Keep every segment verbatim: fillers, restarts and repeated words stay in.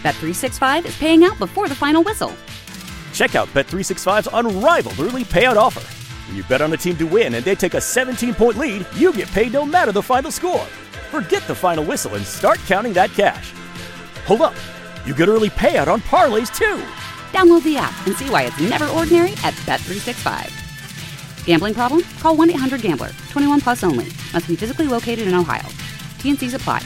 Bet three sixty-five is paying out before the final whistle. Check out Bet three sixty-five's unrivaled early payout offer. When you bet on a team to win and they take a seventeen-point lead, you get paid no matter the final score. Forget the final whistle and start counting that cash. Hold up. You get early payout on parlays, too. Download the app and see why it's never ordinary at Bet three sixty-five. Gambling problem? Call one eight hundred gambler. twenty-one plus only. Must be physically located in Ohio. T and C's apply.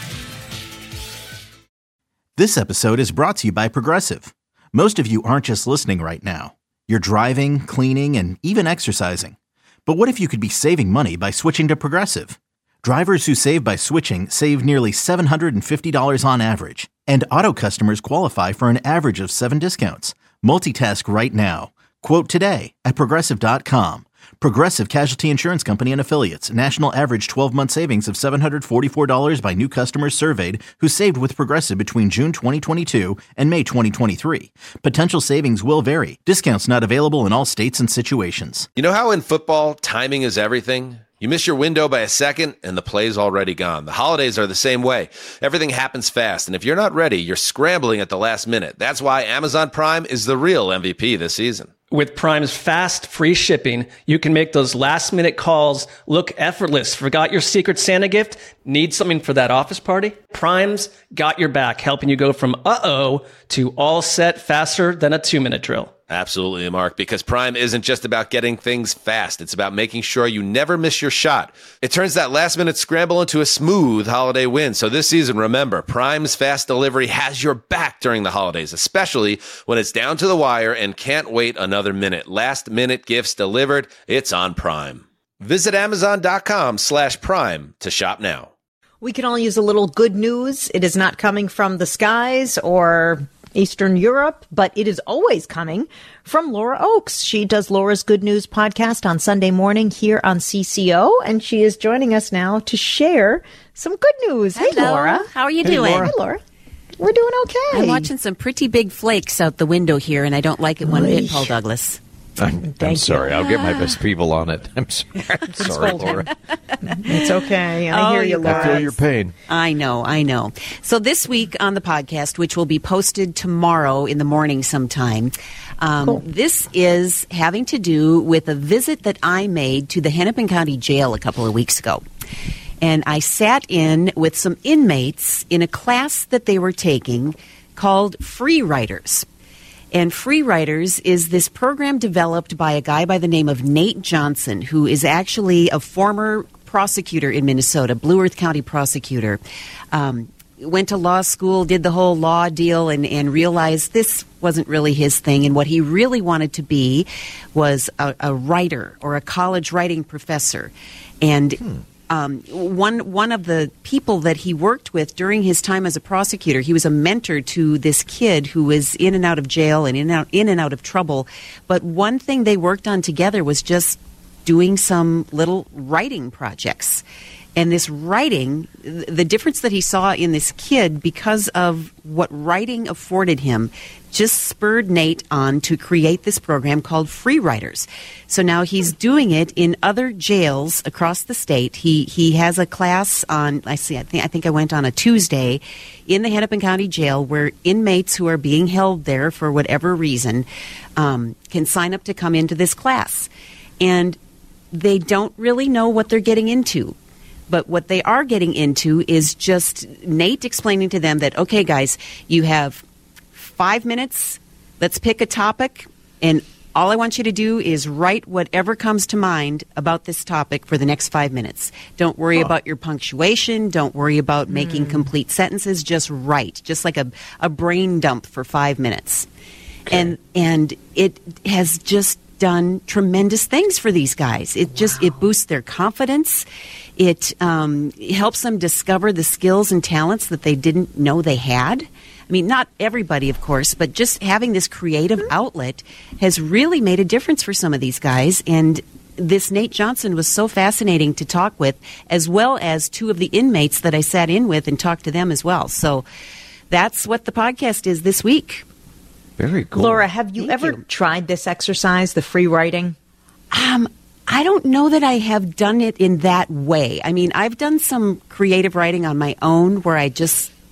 This episode is brought to you by Progressive. Most of you aren't just listening right now. You're driving, cleaning, and even exercising. But what if you could be saving money by switching to Progressive? Drivers who save by switching save nearly seven hundred fifty dollars on average. And auto customers qualify for an average of seven discounts. Multitask right now. Quote today at Progressive dot com. Progressive Casualty Insurance Company and Affiliates. National average twelve-month savings of seven hundred forty-four dollars by new customers surveyed who saved with Progressive between June twenty twenty-two and May twenty twenty-three. Potential savings will vary. Discounts not available in all states and situations. You know how in football, timing is everything? You miss your window by a second, and the play's already gone. The holidays are the same way. Everything happens fast, and if you're not ready, you're scrambling at the last minute. That's why Amazon Prime is the real M V P this season. With Prime's fast, free shipping, you can make those last-minute calls look effortless. Forgot your Secret Santa gift? Need something for that office party? Prime's got your back, helping you go from uh-oh to all set faster than a two-minute drill. Absolutely, Mark, because Prime isn't just about getting things fast. It's about making sure you never miss your shot. It turns that last-minute scramble into a smooth holiday win. So this season, remember, Prime's fast delivery has your back during the holidays, especially when it's down to the wire and can't wait another minute. Last-minute gifts delivered, it's on Prime. Visit Amazon.com slash Prime to shop now. We can all use a little good news. It is not coming from the skies or Eastern Europe, but it is always coming from Laura Oakes. She does Laura's Good News podcast on Sunday morning here on C C O, and she is joining us now to share some good news. Hello. Hey, Laura. How are you hey, doing? Laura. Hey, Laura. We're doing okay. I'm watching some pretty big flakes out the window here, and I don't like it one bit, Paul Douglas. I'm, I'm sorry. I'll get my best people on it. I'm sorry, I'm sorry Laura. It's okay. I oh, hear you, Laura. I feel your pain. I know, I know. So this week on the podcast, which will be posted tomorrow in the morning sometime, um, cool. This is having to do with a visit that I made to the Hennepin County Jail a couple of weeks ago. And I sat in with some inmates in a class that they were taking called Free Writers. And Free Writers is this program developed by a guy by the name of Nate Johnson, who is actually a former prosecutor in Minnesota, Blue Earth County prosecutor. Um, went to law school, did the whole law deal, and, and realized this wasn't really his thing. And what he really wanted to be was a, a writer or a college writing professor. And hmm. Um, one one of the people that he worked with during his time as a prosecutor, he was a mentor to this kid who was in and out of jail and in and out, in and out of trouble. But one thing they worked on together was just doing some little writing projects. And this writing, the difference that he saw in this kid because of what writing afforded him, just spurred Nate on to create this program called Free Writers. So now he's doing it in other jails across the state. He he has a class on, I see, I think I think I went on a Tuesday in the Hennepin County Jail where inmates who are being held there for whatever reason um, can sign up to come into this class. And they don't really know what they're getting into. But what they are getting into is just Nate explaining to them that, okay, guys, you have five minutes. Let's pick a topic. And all I want you to do is write whatever comes to mind about this topic for the next five minutes. Don't worry oh. about your punctuation. Don't worry about mm. making complete sentences. Just write, just like a, a brain dump for five minutes. Okay. And and it has just done tremendous things for these guys. It wow. just it boosts their confidence. It um, helps them discover the skills and talents that they didn't know they had. I mean, not everybody, of course, but just having this creative outlet has really made a difference for some of these guys. And this Nate Johnson was so fascinating to talk with, as well as two of the inmates that I sat in with and talked to them as well. So that's what the podcast is this week. Very cool. Laura, have you Thank ever you. tried this exercise, the free writing? Um, I don't know that I have done it in that way. I mean, I've done some creative writing on my own where I just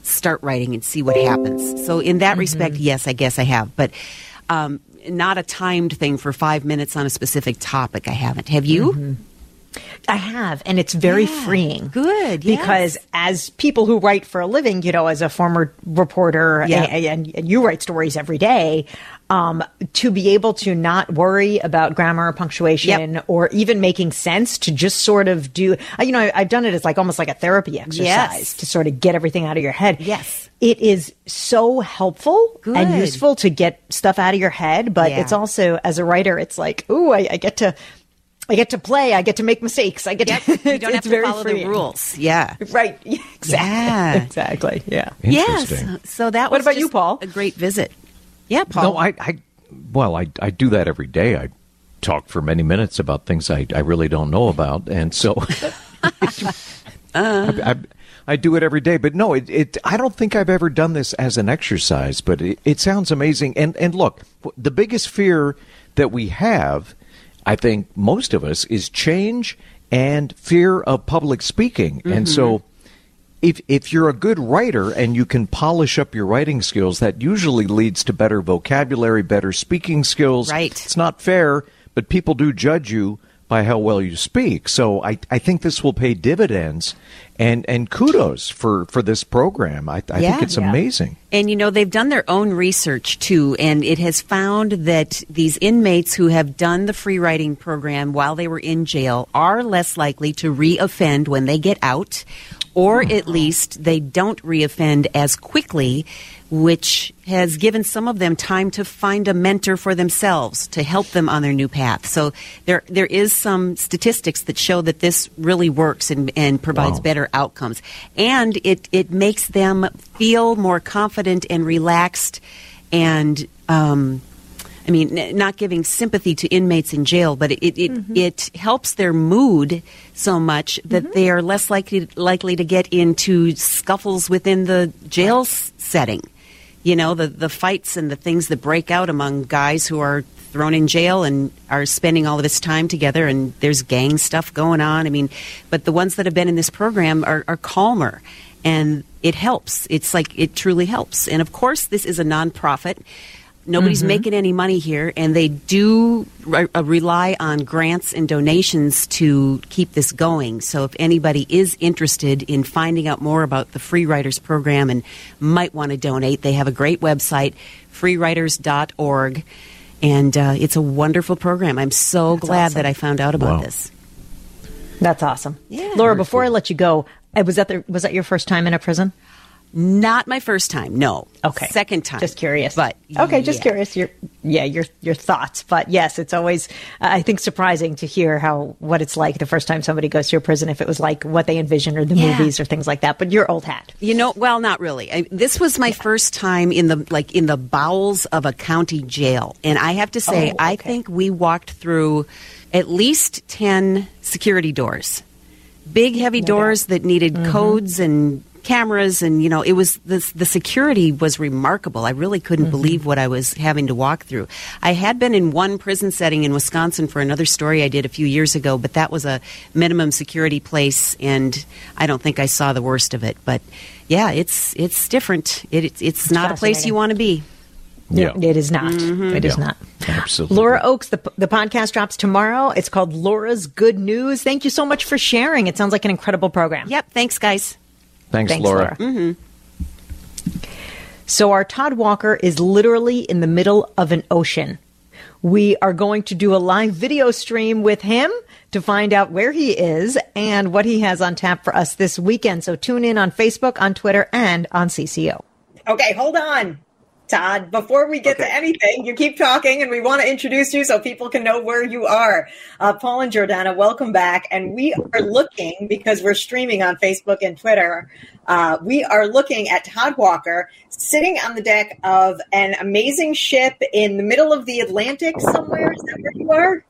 start writing and see what happens. So in that mm-hmm. respect, yes, I guess I have. But um, not a timed thing for five minutes on a specific topic. I haven't. Have you? Mm-hmm. I have, and it's very yeah, freeing. Good, yes. Because as people who write for a living, you know, as a former reporter, yeah. and, and, and you write stories every day, um, to be able to not worry about grammar or punctuation yep. or even making sense, to just sort of do, you know, I, I've done it as like almost like a therapy exercise yes. to sort of get everything out of your head. Yes. It is so helpful Good. and useful to get stuff out of your head, but yeah. it's also, as a writer, it's like, ooh, I, I get to... I get to play. I get to make mistakes. I get yep. to. You don't have to follow freeing. the rules. Yeah. Right. Exactly. Yeah. Exactly. Yeah. Yes. So, so that was. What about just you, Paul? A great visit. Yeah, Paul. No, I. I well, I, I do that every day. I talk for many minutes about things I, I really don't know about, and so uh. I, I, I do it every day. But no, it, it. I don't think I've ever done this as an exercise. But it, it sounds amazing. And and look, the biggest fear that we have, I think most of us, is change and fear of public speaking. Mm-hmm. And so if if you're a good writer and you can polish up your writing skills, that usually leads to better vocabulary, better speaking skills. Right. It's not fair, but people do judge you by how well you speak. So I, I think this will pay dividends, and, and kudos for, for this program. I, I yeah, think it's yeah. amazing. And, you know, they've done their own research, too, and it has found that these inmates who have done the free writing program while they were in jail are less likely to reoffend when they get out, or at least they don't reoffend as quickly, which has given some of them time to find a mentor for themselves to help them on their new path. So there there is some statistics that show that this really works and, and provides Wow. better outcomes. And it, it makes them feel more confident and relaxed and, um, I mean, n- not giving sympathy to inmates in jail, but it it, it, mm-hmm. it helps their mood so much that mm-hmm. they are less likely likely to get into scuffles within the jail s- setting. You know, the, the fights and the things that break out among guys who are thrown in jail and are spending all of this time together, and there's gang stuff going on. I mean, but the ones that have been in this program are, are calmer, and it helps. It's like it truly helps. And of course, this is a nonprofit. Nobody's mm-hmm. making any money here, and they do re- uh, rely on grants and donations to keep this going. So if anybody is interested in finding out more about the Free Writers program and might want to donate, they have a great website, free writers dot org, and uh, it's a wonderful program. I'm so That's glad awesome. that I found out about wow. this. That's awesome. Yeah. Laura, before cool. I let you go, was that the, was that your first time in a prison? Not my first time, no. Okay. Second time. Just curious. But okay, just yeah. curious. Your yeah, your your thoughts. But yes, it's always uh, I think surprising to hear how what it's like the first time somebody goes to a prison, if it was like what they envision or the yeah. movies or things like that. But you're old hat. You know, well, not really. I, this was my yeah. first time in the like in the bowels of a county jail, and I have to say, oh, okay. I think we walked through at least ten security doors, big, heavy no doors doubt. that needed mm-hmm. codes and cameras, and you know, it was the the security was remarkable. I really couldn't mm-hmm. believe what I was having to walk through. I had been in one prison setting in Wisconsin for another story I did a few years ago, but that was a minimum security place, and I don't think I saw the worst of it. But yeah, it's it's different. It, it's it's not a place you want to be. Yeah. It is not. Mm-hmm. It is yeah. not. Absolutely. Laura Oakes, the, the podcast drops tomorrow. It's called Laura's Good News. Thank you so much for sharing. It sounds like an incredible program. Yep. Thanks, guys. Thanks, Thanks, Laura. Laura. Mm-hmm. So our Todd Walker is literally in the middle of an ocean. We are going to do a live video stream with him to find out where he is and what he has on tap for us this weekend. So tune in on Facebook, on Twitter, and on C C O. Okay, hold on, Todd. Before we get okay. to anything, you keep talking, and we want to introduce you so people can know where you are. Uh, Paul and Jordana, welcome back. And we are looking, because we're streaming on Facebook and Twitter, uh, we are looking at Todd Walker sitting on the deck of an amazing ship in the middle of the Atlantic somewhere. Is that where you are?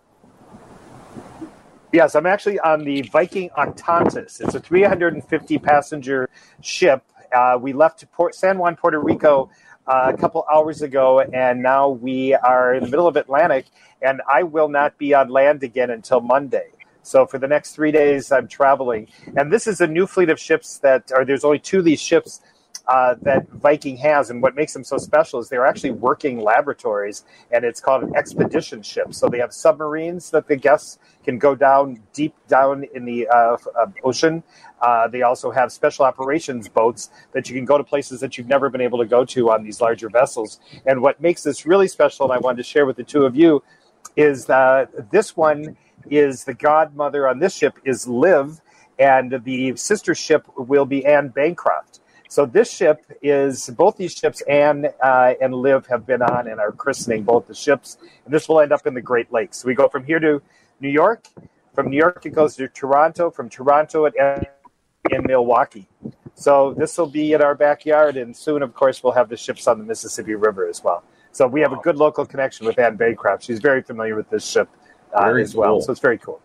Yes, I'm actually on the Viking Octantis. It's a three hundred fifty passenger ship. Uh, we left Port San Juan, Puerto Rico, Uh, a couple hours ago, and now we are in the middle of Atlantic, and I will not be on land again until Monday. So for the next three days, I'm traveling. And this is a new fleet of ships that, or there's only two of these ships uh, that Viking has, and what makes them so special is they're actually working laboratories, and it's called an expedition ship. So they have submarines that the guests can go down deep down in the uh, uh, ocean. Uh, they also have special operations boats that you can go to places that you've never been able to go to on these larger vessels. And what makes this really special, and I wanted to share with the two of you, is that this one is the godmother on this ship is Liv, and the sister ship will be Anne Bancroft. So this ship is, both these ships, Anne uh, and Liv, have been on and are christening both the ships. And this will end up in the Great Lakes. So we go from here to New York. From New York, it goes to Toronto. From Toronto, it ends in Milwaukee. So this will be in our backyard. And soon, of course, we'll have the ships on the Mississippi River as well. So we have a good local connection with Anne Bancroft. She's very familiar with this ship uh, as well. Cool. So it's very cool.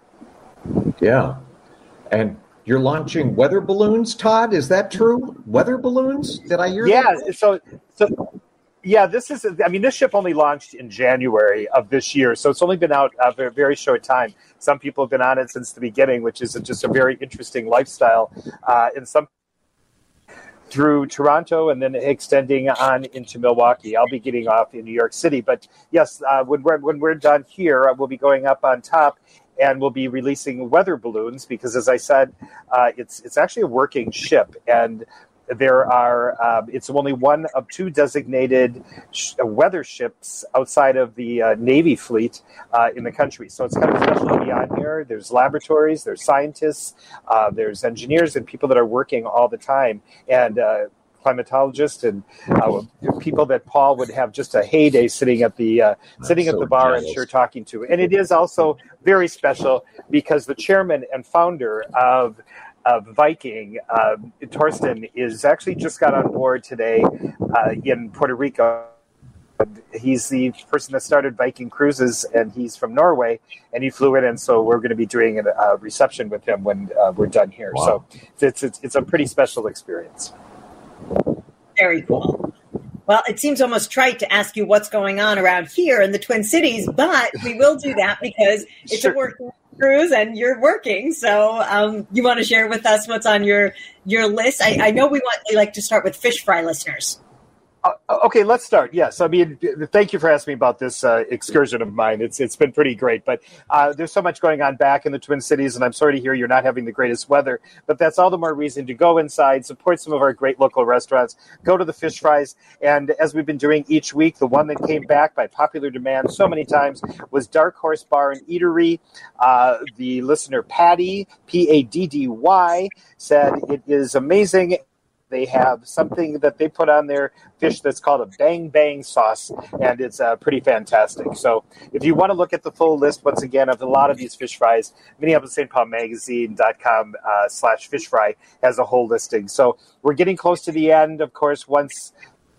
Yeah. And you're launching weather balloons, Todd? Is that true? Weather balloons? Did I hear yeah, that? Yeah. So, so, yeah, this is, I mean, this ship only launched in January of this year. So it's only been out a very, very short time. Some people have been on it since the beginning, which is just a very interesting lifestyle. Uh, and some through Toronto and then extending on into Milwaukee. I'll be getting off in New York City. But yes, uh, when we're when we're done here, we'll be going up on top and we'll be releasing weather balloons because, as I said, uh, it's it's actually a working ship. And there are um, it's only one of two designated sh- weather ships outside of the uh, Navy fleet uh, in the country. So it's kind of special to be on here. There's laboratories, there's scientists, uh, there's engineers and people that are working all the time, and uh, climatologists and uh, people that Paul would have just a heyday sitting at the uh, sitting so at the bar jealous. and sure talking to. And it is also very special because the chairman and founder of Uh, Viking, uh, Torsten, is actually just got on board today uh, in Puerto Rico. He's the person that started Viking Cruises, and he's from Norway, and he flew in, and so we're going to be doing a, a reception with him when uh, we're done here. Wow. So it's, it's it's a pretty special experience. Very cool. Well, it seems almost trite to ask you what's going on around here in the Twin Cities, but we will do that because it's sure. a working cruise and you're working. So um, you want to share with us what's on your your list? I, I know we want we like to start with fish fry listeners. Uh, okay, let's start. Yes, I mean, thank you for asking me about this uh, excursion of mine. It's it's been pretty great, but uh, there's so much going on back in the Twin Cities, and I'm sorry to hear you're not having the greatest weather. But that's all the more reason to go inside, support some of our great local restaurants, go to the fish fries, and as we've been doing each week, the one that came back by popular demand so many times was Dark Horse Bar and Eatery. Uh, the listener Patty P A D D Y said it is amazing. They have something that they put on their fish that's called a bang bang sauce, and it's uh, pretty fantastic. So if you want to look at the full list, once again, of a lot of these fish fries, Minneapolis Saint Paul Magazine dot com uh, slash fish fry has a whole listing. So we're getting close to the end. Of course, once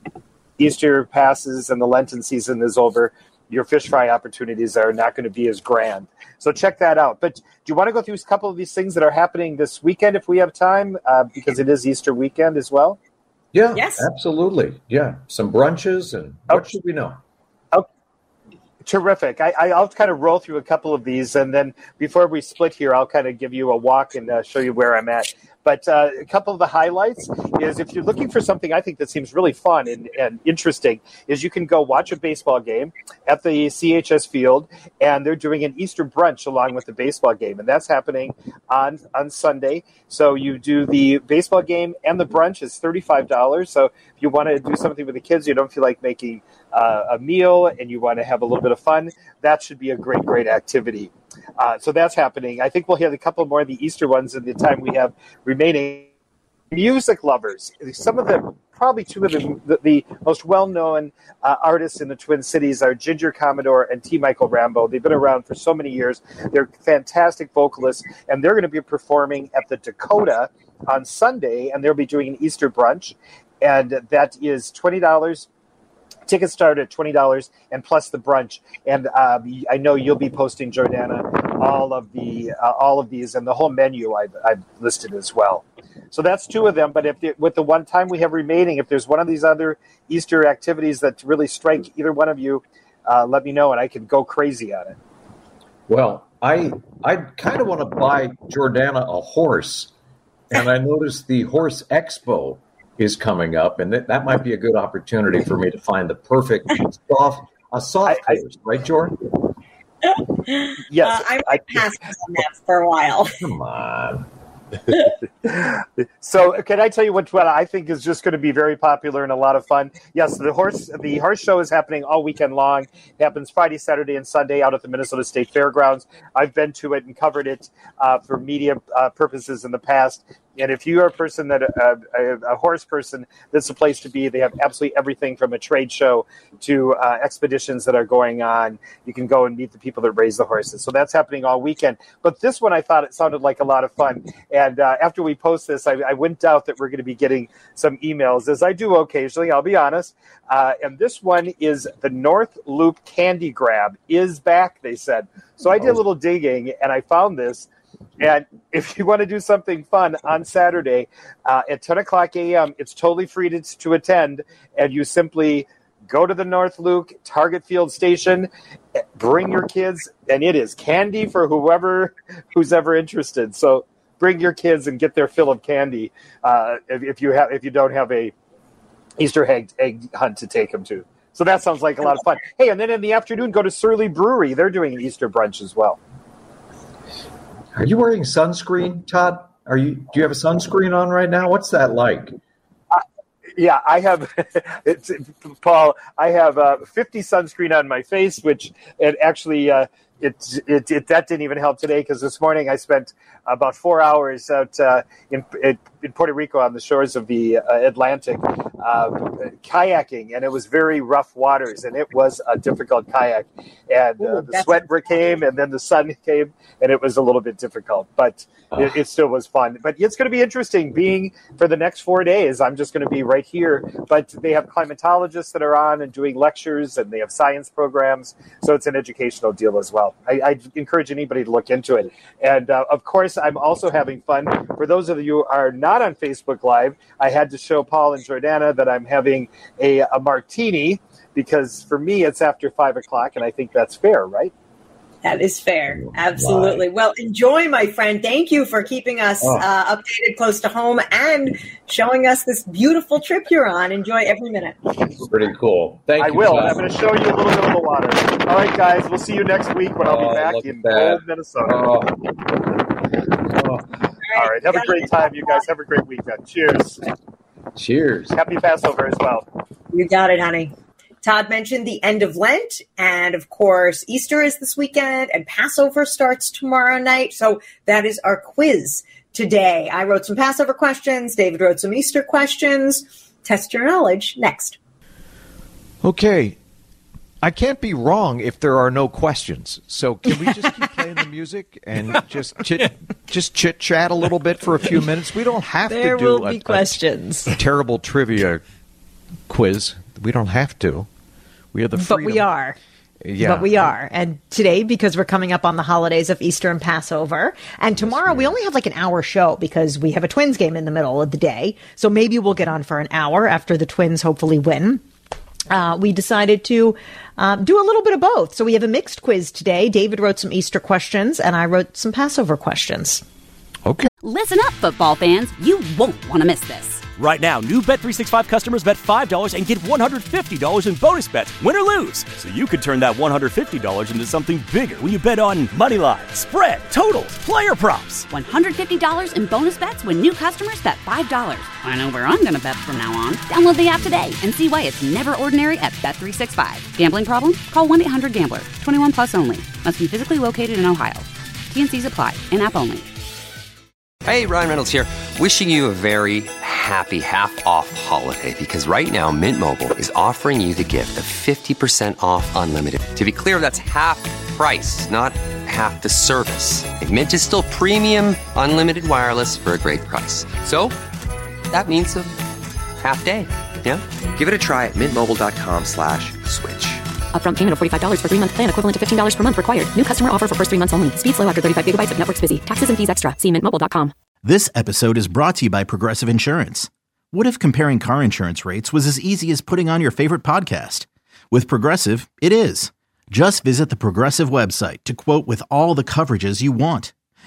Easter passes and the Lenten season is over, your fish fry opportunities are not going to be as grand. So check that out. But do you want to go through a couple of these things that are happening this weekend if we have time? Uh, because it is Easter weekend as well. Yeah, yes, absolutely. Yeah, some brunches and what okay. should we know? Oh, terrific. I, I'll kind of roll through a couple of these, and then before we split here, I'll kind of give you a walk and uh, show you where I'm at. But uh, a couple of the highlights is if you're looking for something I think that seems really fun and, and interesting is you can go watch a baseball game at the C H S Field, and they're doing an Easter brunch along with the baseball game, and that's happening on, on Sunday. So you do the baseball game and the brunch is thirty-five dollars. So if you want to do something with the kids, you don't feel like making uh, a meal, and you want to have a little bit of fun, that should be a great, great activity. Uh, so that's happening. I think we'll have a couple more of the Easter ones in the time we have remaining. Music lovers, some of the, probably two of the, the, the most well-known uh, artists in the Twin Cities are Ginger Commodore and T. Michael Rambo. They've been around for so many years. They're fantastic vocalists, and they're going to be performing at the Dakota on Sunday, and they'll be doing an Easter brunch, and that is twenty dollars. Tickets start at twenty dollars and plus the brunch. And um, I know you'll be posting, Jordana, all of the uh, all of these and the whole menu I've, I've listed as well. So that's two of them. But if it, with the one time we have remaining, if there's one of these other Easter activities that really strike either one of you, uh, let me know and I can go crazy on it. Well, I I kind of want to buy Jordana a horse, and I noticed the Horse Expo is coming up, and that, that might be a good opportunity for me to find the perfect soft, a soft I, horse, right, Jordan? Yes, uh, I might pass on that for a while. Come on. So can I tell you what, what I think is just going to be very popular and a lot of fun? Yes, the horse the horse show is happening all weekend long. It happens Friday, Saturday, and Sunday out at the Minnesota State Fairgrounds. I've been to it and covered it uh, for media uh, purposes in the past. And if you are a person that uh, a, a horse person, that's the place to be. They have absolutely everything from a trade show to uh, expeditions that are going on. You can go and meet the people that raise the horses. So that's happening all weekend. But this one, I thought it sounded like a lot of fun. And uh, after we post this, I, I went out that we're going to be getting some emails, as I do occasionally, I'll be honest. Uh, and this one is the North Loop Candy Grab is back, they said. So I did a little digging, and I found this. And if you want to do something fun on Saturday uh, at ten o'clock a.m., it's totally free to, to attend. And you simply go to the North Loop Target Field Station, bring your kids, and it is candy for whoever who's ever interested. So bring your kids and get their fill of candy uh, if, if you have if you don't have a Easter egg, egg hunt to take them to. So that sounds like a lot of fun. Hey, and then in the afternoon, go to Surly Brewery. They're doing an Easter brunch as well. Are you wearing sunscreen, Todd? Are you? Do you have a sunscreen on right now? What's that like? Uh, yeah, I have. It's, Paul, I have uh, fifty sunscreen on my face, which it actually uh, it, it it that didn't even help today because this morning I spent about four hours out uh, in, in Puerto Rico on the shores of the uh, Atlantic uh, kayaking, and it was very rough waters, and it was a difficult kayak. And uh, Ooh, the sweat came, and then the sun came, and it was a little bit difficult, but uh. it, it still was fun. But it's going to be interesting being for the next four days. I'm just going to be right here, but they have climatologists that are on and doing lectures, and they have science programs, so it's an educational deal as well. I, I encourage anybody to look into it. And uh, of course, I'm also having fun. For those of you who are not on Facebook Live, I had to show Paul and Jordana that I'm having a, a martini because for me, it's after five o'clock, and I think that's fair, right? That is fair. Absolutely. Well, enjoy, my friend. Thank you for keeping us oh. uh, updated close to home and showing us this beautiful trip you're on. Enjoy every minute. Pretty cool. Thank I you. I will. Todd. I'm going to show you a little bit of the water. All right, guys. We'll see you next week when I'll oh, be back in cold Minnesota. Oh. Oh. All right. Have a great time, you guys. Have a great weekend. Cheers. Cheers. Happy Passover as well. You got it, honey. Todd mentioned the end of Lent, and of course, Easter is this weekend, and Passover starts tomorrow night. So that is our quiz today. I wrote some Passover questions. David wrote some Easter questions. Test your knowledge next. Okay. I can't be wrong if there are no questions. So can we just keep playing the music and just chit, just chit chat a little bit for a few minutes? We don't have there to do will a, be questions. A terrible trivia quiz. We don't have to. We have the freedom. But we are. Yeah. But we are. And today, because we're coming up on the holidays of Easter and Passover, and tomorrow we only have like an hour show because we have a Twins game in the middle of the day. So maybe we'll get on for an hour after the Twins hopefully win. Uh, we decided to um, do a little bit of both. So we have a mixed quiz today. David wrote some Easter questions, and I wrote some Passover questions. Okay. Listen up, football fans. You won't want to miss this. Right now, new Bet three sixty-five customers bet five dollars and get one hundred fifty dollars in bonus bets, win or lose. So you could turn that one hundred fifty dollars into something bigger when you bet on money line, spread, totals, player props. one hundred fifty dollars in bonus bets when new customers bet five dollars. I know where I'm going to bet from now on. Download the app today and see why it's never ordinary at Bet three sixty-five. Gambling problem? Call one eight hundred gambler. twenty-one plus only. Must be physically located in Ohio. T N Cs apply. In-app only. Hey, Ryan Reynolds here. Wishing you a very happy half-off holiday because right now Mint Mobile is offering you the gift of fifty percent off unlimited. To be clear, that's half price, not half the service. And Mint is still premium unlimited wireless for a great price. So that means a half day, yeah? Give it a try at mintmobile.com slash switch. Upfront payment of forty-five dollars for three-month plan equivalent to fifteen dollars per month required. New customer offer for first three months only. Speed slow after thirty-five gigabytes if network's busy. Taxes and fees extra. See mint mobile dot com. This episode is brought to you by Progressive Insurance. What if comparing car insurance rates was as easy as putting on your favorite podcast? With Progressive, it is. Just visit the Progressive website to quote with all the coverages you want.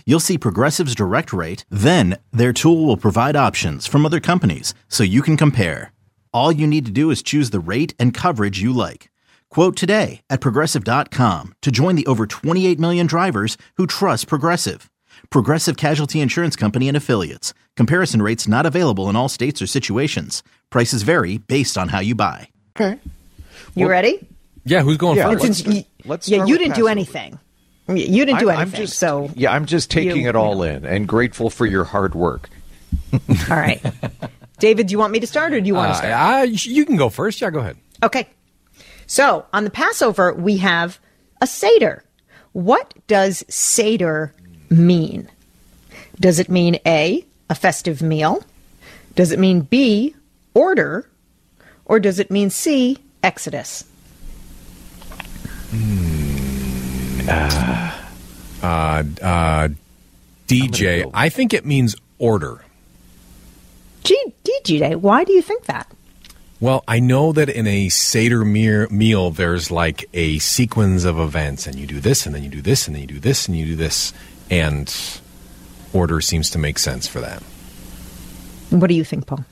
You'll see Progressive's direct rate, then their tool will provide options from other companies so you can compare. All you need to do is choose the rate and coverage you like. Quote today at Progressive dot com to join the over twenty-eight million drivers who trust Progressive. Progressive Casualty Insurance Company and Affiliates. Comparison rates not available in all states or situations. Prices vary based on how you buy. Okay. You well, ready? Yeah, who's going yeah, first? Let's, you, let's yeah, you didn't Passover. do anything. You didn't do I'm, anything, I'm just, so... Yeah, I'm just taking you, it all you know. in and grateful for your hard work. All right. David, do you want me to start or do you want uh, to start? I, you can go first. Yeah, go ahead. Okay. So, on the Passover, we have a Seder. What does Seder mean? Does it mean A, a festive meal? Does it mean B, order? Or does it mean C, Exodus? Hmm. Uh, uh, uh, D J, I think it means order. G- D J, why do you think that? Well, I know that in a Seder me- meal, there's like a sequence of events, and you do this, and then you do this, and then you do this, and you do this, and order seems to make sense for that. What do you think, Paul?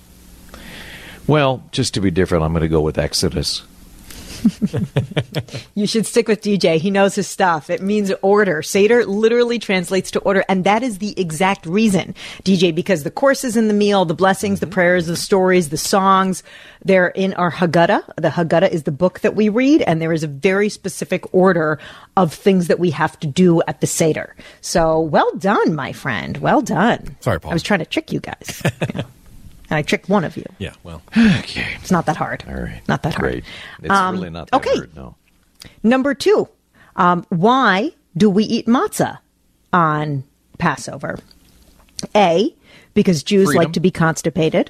Well, just to be different, I'm going to go with Exodus. You should stick with D J. He knows his stuff. It means order. Seder literally translates to order, and that is the exact reason, D J, because the courses in the meal, the blessings, mm-hmm. the prayers, the stories, the songs, they're in our Haggadah. The Haggadah is the book that we read, and there is a very specific order of things that we have to do at the Seder. So, well done, my friend. Well done. Sorry, Paul. I was trying to trick you guys. Yeah. And I tricked one of you. Yeah, well. Okay. It's not that hard. All right. Not that Great. hard. It's um, really not that okay. hard, no. Number two, um, why do we eat matzah on Passover? A, because Jews Freedom. like to be constipated.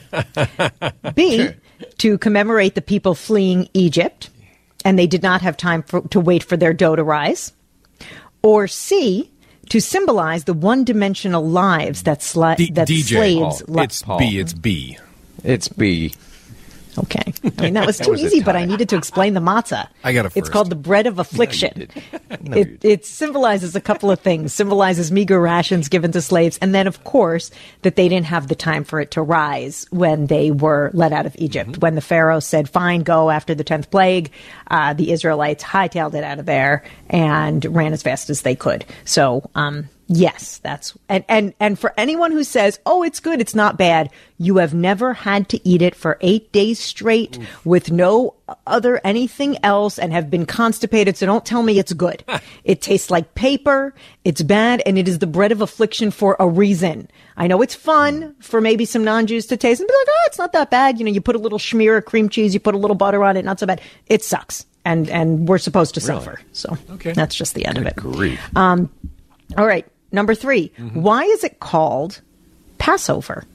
B, to commemorate the people fleeing Egypt, and they did not have time for, to wait for their dough to rise. Or C, to symbolize the one-dimensional lives that, sli- D- that D J, slaves... Paul, li- it's B, it's B. It's B. Okay. I mean, that was That too was a easy, but tie. I needed to explain the matzah. I got it It's first. called the bread of affliction. No, you it, it symbolizes a couple of things. Symbolizes meager rations given to slaves. And then, of course, that they didn't have the time for it to rise when they were let out of Egypt. Mm-hmm. When the Pharaoh said, fine, go after the tenth plague, uh, the Israelites hightailed it out of there and ran as fast as they could. So, um, yes, that's and, and and for anyone who says, oh, it's good, it's not bad, you have never had to eat it for eight days straight Oof. with no other anything else and have been constipated, so don't tell me it's good. It tastes like paper, it's bad, and it is the bread of affliction for a reason. I know it's fun for maybe some non-Jews to taste and be like, oh, it's not that bad. You know, you put a little schmear of cream cheese, you put a little butter on it, not so bad. It sucks. And and we're supposed to Really? suffer. So okay. that's just the end Good of it. grief. Um, all right. Number three, mm-hmm. why is it called Passover?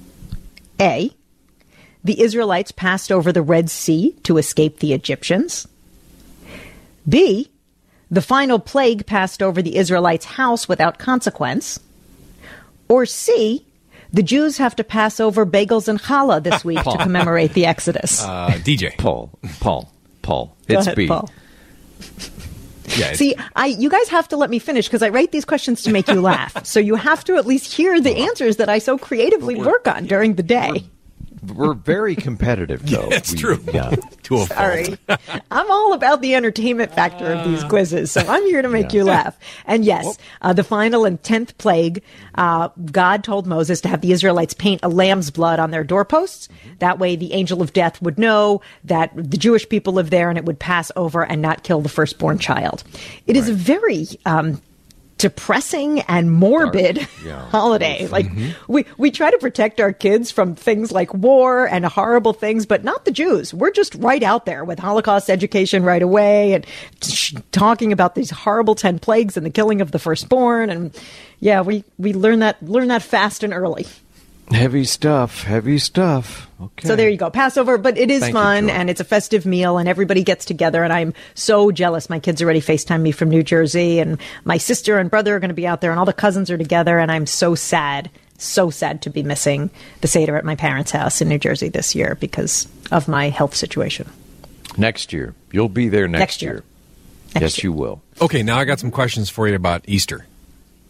A, the Israelites passed over the Red Sea to escape the Egyptians. B, the final plague passed over the Israelites' house without consequence. Or C, the Jews have to pass over bagels and challah this week to commemorate the Exodus. Uh, D J. Paul, Paul, Paul. Go It's ahead, B. Paul. Yeah, See, I you guys have to let me finish because I write these questions to make you laugh. So you have to at least hear the answers that I so creatively work on during the day. We're very competitive, though. That's We- true. Yeah. To a Sorry. I'm all about the entertainment factor of these quizzes, so I'm here to make Yeah. you laugh. And yes, uh, the final and tenth plague, uh, God told Moses to have the Israelites paint a lamb's blood on their doorposts. That way the angel of death would know that the Jewish people live there and it would pass over and not kill the firstborn child. It is a very... Um, depressing and morbid Dark. Yeah. holiday. Like Mm-hmm. we, we try to protect our kids from things like war and horrible things, but not the Jews. We're just right out there with Holocaust education right away and sh- talking about these horrible ten plagues and the killing of the firstborn. And yeah, we, we learn that, learn that fast and early. Heavy stuff, heavy stuff. Okay. So there you go, Passover, but it is Thank you, fun Joy. and it's a festive meal and everybody gets together and I'm so jealous. My kids already FaceTime me from New Jersey and my sister and brother are going to be out there and all the cousins are together and I'm so sad, so sad to be missing the Seder at my parents' house in New Jersey this year because of my health situation. Next year. You'll be there next, Next year. year. Next yes, year. you will. Okay, now I got some questions for you about Easter.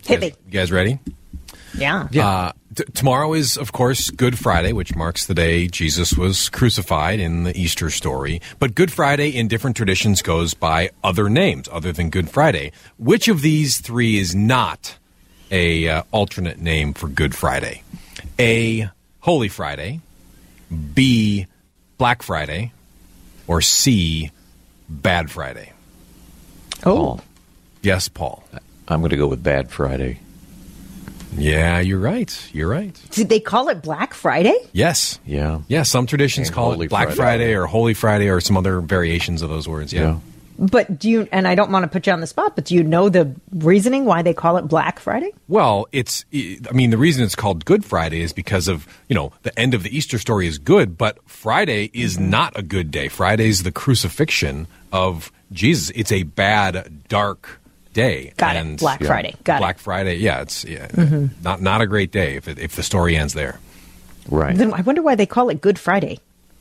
Hit me. You guys ready? Yeah. Uh, t- tomorrow is, of course, Good Friday, which marks the day Jesus was crucified in the Easter story. But Good Friday in different traditions goes by other names other than Good Friday. Which of these three is not a uh, alternate name for Good Friday? A, Holy Friday. B, Black Friday. Or C, Bad Friday. Oh. Paul. Yes, Paul. I'm going to go with Bad Friday. Yeah, you're right. You're right. Did they call it Black Friday? Yes. Yeah. Yeah, some traditions And call Holy it Black Friday. Friday. or Holy Friday or some other variations of those words. Yeah. Yeah. But do you, and I don't want to put you on the spot, but do you know the reasoning why they call it Black Friday? Well, it's, I mean, the reason it's called Good Friday is because of, you know, the end of the Easter story is good, but Friday is Mm-hmm. not a good day. Friday is the crucifixion of Jesus. It's a bad, dark day. Got and it. Black Friday. Got Black it. Friday. Yeah, it's yeah, Mhm. not not a great day if it, if the story ends there. Right. Then I wonder why they call it Good Friday.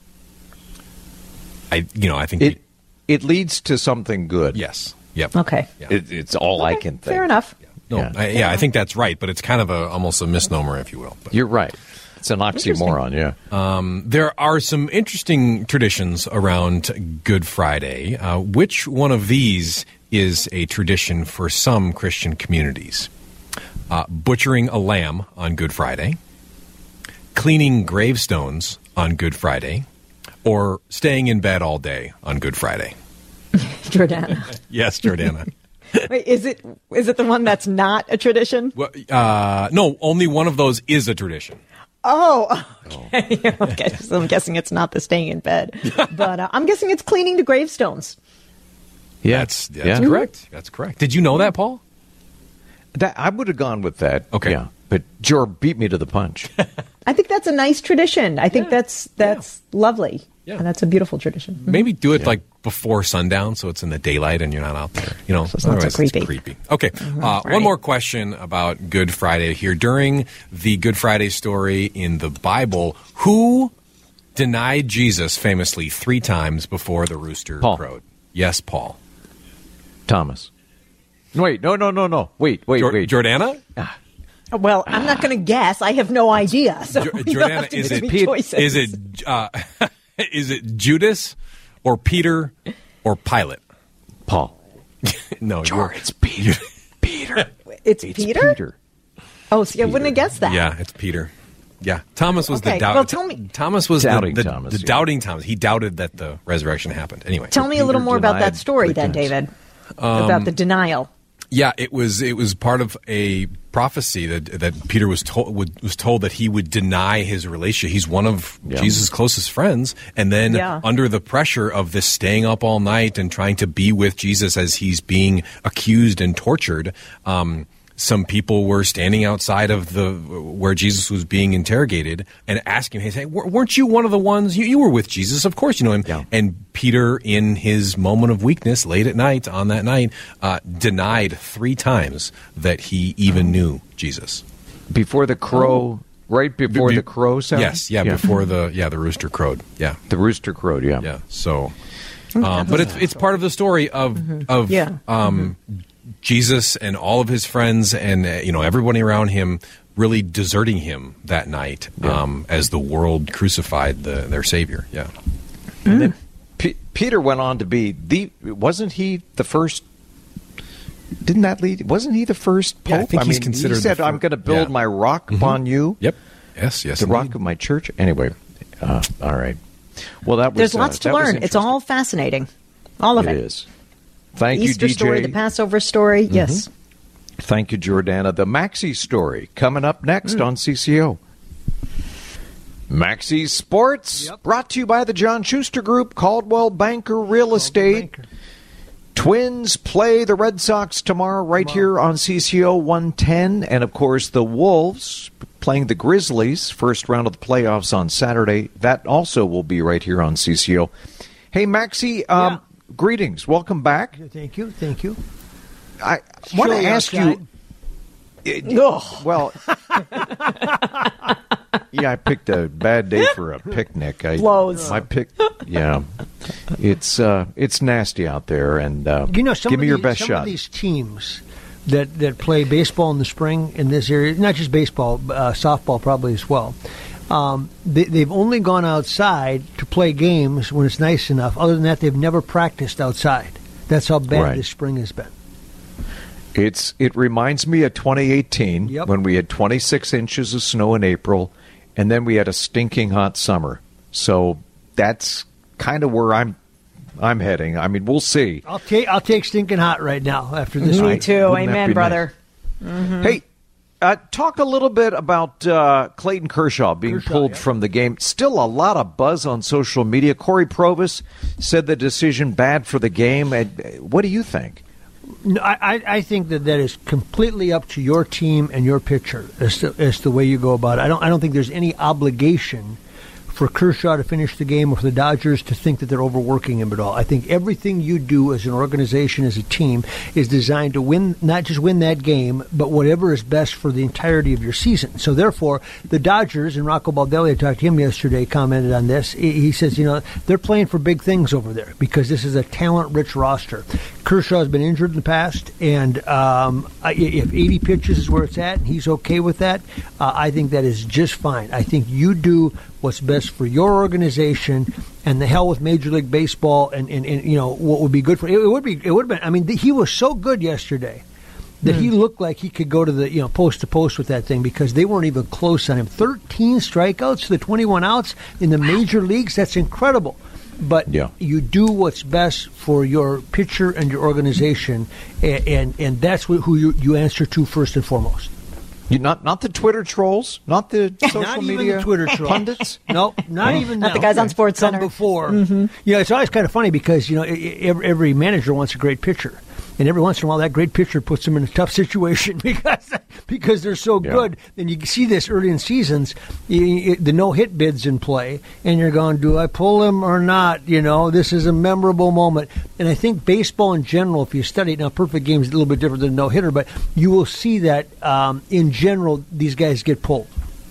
I you know I think It it leads to something good. Yes. Yep. Okay. It, it's all I can think. Fair enough. No, Yeah. I, yeah, I think that's right, but it's kind of a almost a misnomer, if you will. But. You're right. It's an oxymoron, yeah. Um, there are some interesting traditions around Good Friday. Uh, which one of these is a tradition for some Christian communities? Uh, butchering a lamb on Good Friday, cleaning gravestones on Good Friday, or staying in bed all day on Good Friday? Jordana. Yes, Jordana. Wait, is it is it the one that's not a tradition? Well, uh, no, only one of those is a tradition. Oh, okay. okay. So I'm guessing it's not the staying in bed, but uh, I'm guessing it's cleaning the gravestones. Yeah, That's, that's yeah. correct. That's correct. Did you know that, Paul? That I would have gone with that. Okay. Yeah. But Jor beat me to the punch. I think that's a nice tradition. I think that's that's lovely. Yeah. And that's a beautiful tradition. Maybe do it like before sundown, so it's in the daylight and you're not out there. You know, So it's not so otherwise it's creepy. creepy. Okay, uh, right. one more question about Good Friday here. During the Good Friday story in the Bible, who denied Jesus famously three times before the rooster Paul. crowed? Yes, Paul. Thomas. Wait, no, no, no, no. Wait, wait, Jor- wait. Jordana? Well, I'm not going to guess. I have no idea. So Jo- you'll have Jordana, to is give it me Pete- choices. is it uh, is it Judas or Peter or Pilate? Paul. No, Jor, you're- it's Peter. Peter. It's, It's Peter? Peter. Oh, see, I wouldn't have guessed that. Yeah, it's Peter. Yeah, Thomas was Okay, the doubt. well, tell me- Thomas was Doubting the, the, Thomas, the yeah. doubting Thomas. He doubted that the resurrection happened. Anyway, Tell me a little Peter more about that denied story three then, times. David. Um, about the denial. yeah, it was it was part of a prophecy that that Peter was told would, was told that he would deny his relationship. He's one of Yeah. Jesus' closest friends, and then Yeah. under the pressure of this staying up all night and trying to be with Jesus as he's being accused and tortured. Um, Some people were standing outside of the where Jesus was being interrogated and asking him, "Hey, say, weren't you one of the ones? You, you were with Jesus, of course, you know him." Yeah. And Peter, in his moment of weakness, late at night, on that night, uh, denied three times that he even knew Jesus. Before the crow, right before Be- the crow sound? Yes, yeah, before the yeah the rooster crowed. Yeah, The rooster crowed, yeah. yeah. So, um, but it's it's part of the story of of Yeah. um, Jesus and all of his friends and uh, you know everybody around him really deserting him that night um, as the world crucified the, their Savior. Yeah. And then P- Peter went on to be the. Wasn't he the first? Didn't that lead? Wasn't he the first pope? Yeah, I think he's mean, considered He said, the fir- "I'm going to build yeah. my rock Mhm. upon you." Yep. Yes. Yes. The indeed. rock of my church. Anyway, uh, all right. Well, that was. There's uh, lots to that was learn. It's interesting. all fascinating. All of It it. is. Thank the Easter you, D J. story, the Passover story. Mm-hmm. Yes. Thank you, Jordana. The Maxi story coming up next Mm. on C C O. Maxi Sports, brought to you by the John Schuster Group, Caldwell Banker Real Estate. Twins play the Red Sox tomorrow right here on C C O one ten. And, of course, the Wolves playing the Grizzlies, first round of the playoffs on Saturday. That also will be right here on C C O. Hey, Maxi, um, greetings. Welcome back. Thank you. Thank you. I want to Chilly ask outside. you. Uh, well, yeah, I picked a bad day for a picnic. I, Blows. My pick, yeah, it's uh, it's nasty out there, and uh, You know, some give of me your these, best some shot. of these teams that, that play baseball in the spring in this area, not just baseball, uh, softball probably as well. Um, they, they've only gone outside to play games when it's nice enough. Other than that, they've never practiced outside. That's how bad Right. this spring has been. It's it reminds me of twenty eighteen Yep. when we had twenty-six inches of snow in April, and then we had a stinking hot summer. So that's kind of where I'm I'm heading. I mean, we'll see. I'll take I'll take stinking hot right now after this. Me week. too. Wouldn't that Amen, be brother. Hey, uh, talk a little bit about uh, Clayton Kershaw being Kershaw, pulled yeah. from the game. Still a lot of buzz on social media. Corey Provis said the decision bad for the game. And uh, what do you think? No, I, I think that that is completely up to your team and your pitcher as to, as to the way you go about it. I don't I don't think there's any obligation for Kershaw to finish the game or for the Dodgers to think that they're overworking him at all. I think everything you do as an organization, as a team, is designed to win, not just win that game, but whatever is best for the entirety of your season. So therefore, the Dodgers, and Rocco Baldelli, I talked to him yesterday, commented on this. He, he says, you know, they're playing for big things over there because this is a talent-rich roster. Kershaw's been injured in the past, and um, if eighty pitches is where it's at, and he's okay with that, uh, I think that is just fine. I think you do what's best for your organization, and the hell with Major League Baseball, and, and, and you know what would be good for it. It would be. It would have been. I mean, he was so good yesterday that mm. he looked like he could go to the you know post to post with that thing because they weren't even close on him. Thirteen strikeouts to the twenty-one outs in the major leagues. That's incredible. But yeah. you do what's best for your pitcher and your organization, and and, and that's who you, you answer to first and foremost. You not not the Twitter trolls, not the social not media even the Twitter trolls. pundits. No, not even not now. the guys on Sports Come Center before. Mm-hmm. You know, it's always kind of funny because you know every, every manager wants a great pitcher, and every once in a while that great pitcher puts them in a tough situation because because they're so Yeah. good. And you see this early in seasons, you, you, the no hit bids in play, and you're going, do I pull him or not? You know, this is a memorable moment, and I think baseball in general, if you study it now, perfect game is a little bit different than no hitter, but you will see that um, in general these guys get pulled.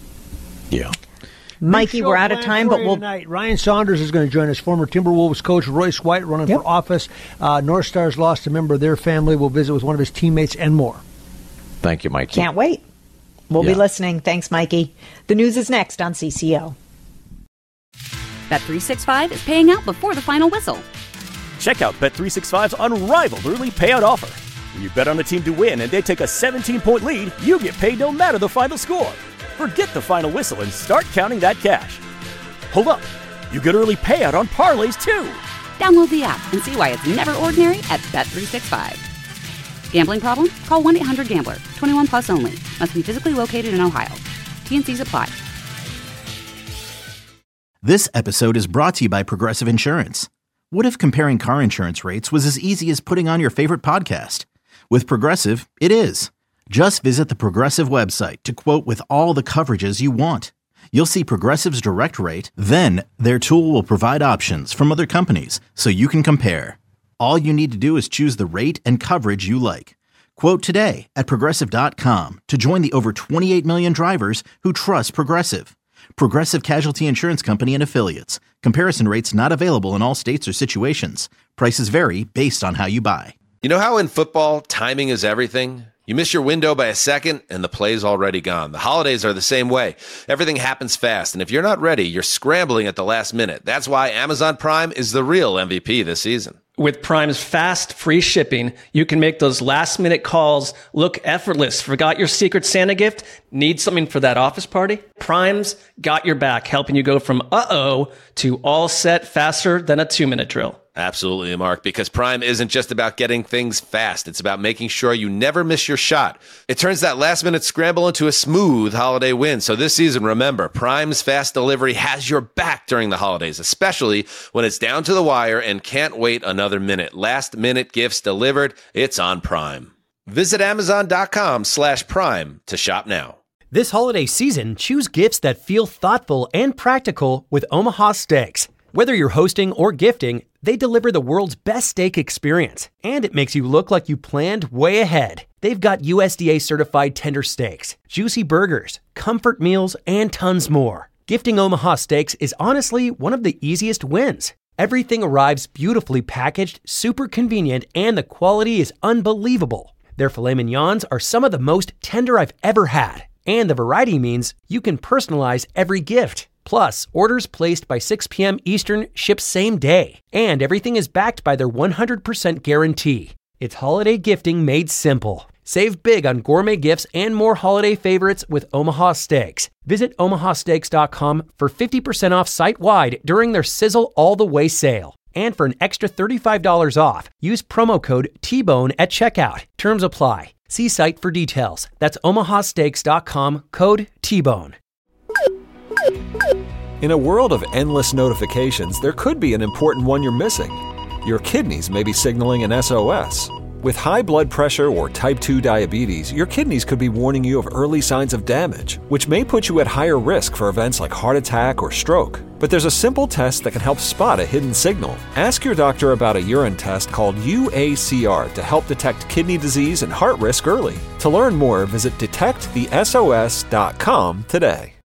Yeah. Mikey, we're out of time, but we'll. Tonight. Ryan Saunders is going to join us. Former Timberwolves coach Royce White running Yep. for office. Uh, North Stars lost a member of their family. We'll visit with one of his teammates and more. Thank you, Mikey. Can't wait. We'll Yeah. be listening. Thanks, Mikey. The news is next on C C O. Bet three sixty-five is paying out before the final whistle. Check out Bet three sixty-five's unrivaled early payout offer. When you bet on a team to win and they take a seventeen-point lead, you get paid no matter the final score. Forget the final whistle and start counting that cash. Hold up. You get early payout on parlays, too. Download the app and see why it's never ordinary at Bet three sixty-five. Gambling problem? Call one eight hundred gambler. twenty-one plus only. Must be physically located in Ohio. T and C's apply. This episode is brought to you by Progressive Insurance. What if comparing car insurance rates was as easy as putting on your favorite podcast? With Progressive, it is. Just visit the Progressive website to quote with all the coverages you want. You'll see Progressive's direct rate, then their tool will provide options from other companies so you can compare. All you need to do is choose the rate and coverage you like. Quote today at Progressive dot com to join the over twenty-eight million drivers who trust Progressive. Progressive Casualty Insurance Company and Affiliates. Comparison rates not available in all states or situations. Prices vary based on how you buy. You know how in football, timing is everything? You miss your window by a second, and the play's already gone. The holidays are the same way. Everything happens fast, and if you're not ready, you're scrambling at the last minute. That's why Amazon Prime is the real M V P this season. With Prime's fast, free shipping, you can make those last-minute calls look effortless. Forgot your Secret Santa gift? Need something for that office party? Prime's got your back, helping you go from uh-oh to all set faster than a two-minute drill. Absolutely, Mark, because Prime isn't just about getting things fast. It's about making sure you never miss your shot. It turns that last-minute scramble into a smooth holiday win. So this season, remember, Prime's fast delivery has your back during the holidays, especially when it's down to the wire and can't wait another minute. Last-minute gifts delivered. It's on Prime. Visit Amazon.com slash Prime to shop now. This holiday season, choose gifts that feel thoughtful and practical with Omaha Steaks. Whether you're hosting or gifting, they deliver the world's best steak experience, and it makes you look like you planned way ahead. They've got U S D A-certified tender steaks, juicy burgers, comfort meals, and tons more. Gifting Omaha Steaks is honestly one of the easiest wins. Everything arrives beautifully packaged, super convenient, and the quality is unbelievable. Their filet mignons are some of the most tender I've ever had. And the variety means you can personalize every gift. Plus, orders placed by six p.m. Eastern ship same day. And everything is backed by their one hundred percent guarantee. It's holiday gifting made simple. Save big on gourmet gifts and more holiday favorites with Omaha Steaks. Visit omaha steaks dot com for fifty percent off site-wide during their Sizzle All the Way sale. And for an extra thirty-five dollars off, use promo code T Bone at checkout. Terms apply. See site for details. That's omaha steaks dot com, code T Bone. In a world of endless notifications, there could be an important one you're missing. Your kidneys may be signaling an S O S. With high blood pressure or type two diabetes, your kidneys could be warning you of early signs of damage, which may put you at higher risk for events like heart attack or stroke. But there's a simple test that can help spot a hidden signal. Ask your doctor about a urine test called U A C R to help detect kidney disease and heart risk early. To learn more, visit detect the S O S dot com today.